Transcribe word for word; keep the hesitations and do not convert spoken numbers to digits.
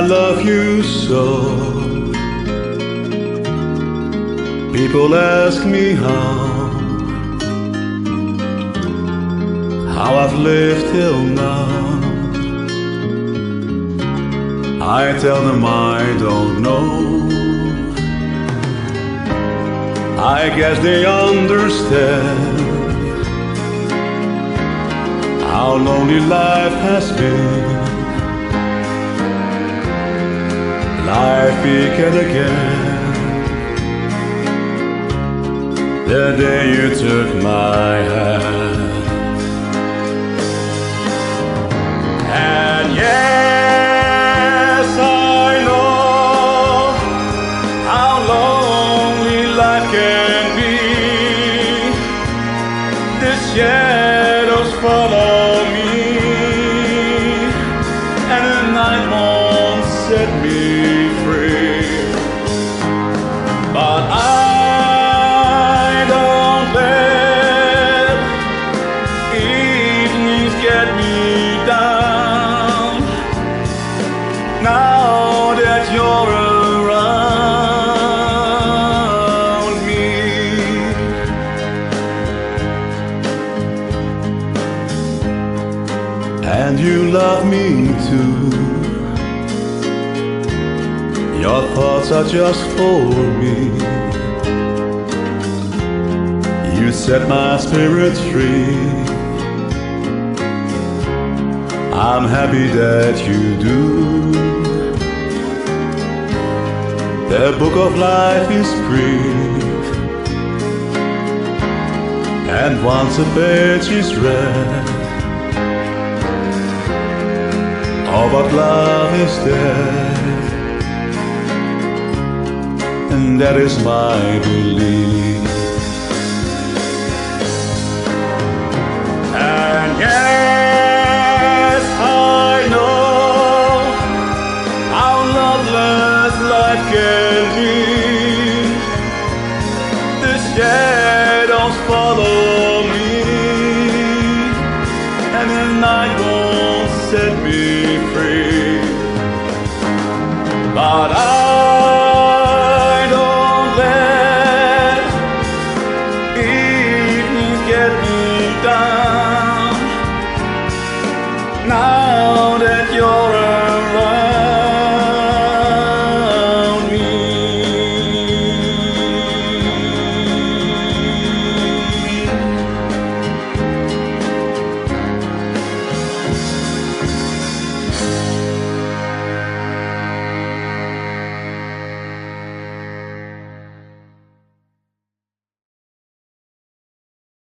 love you so. People ask me how, how I've lived till now. I tell them I don't know. I guess they understand how lonely life has been. Life began again the day you took my hand. And yes, I know how lonely life can be. The shadows follow me, and the night won't set me free. But I don't let evenings get me down. Now that you're around me, and you love me too. Your thoughts are just for me. You set my spirit free. I'm happy that you do. The book of life is brief, and once a page is read, all but love is dead. And that is my belief. And yes, I know how loveless life can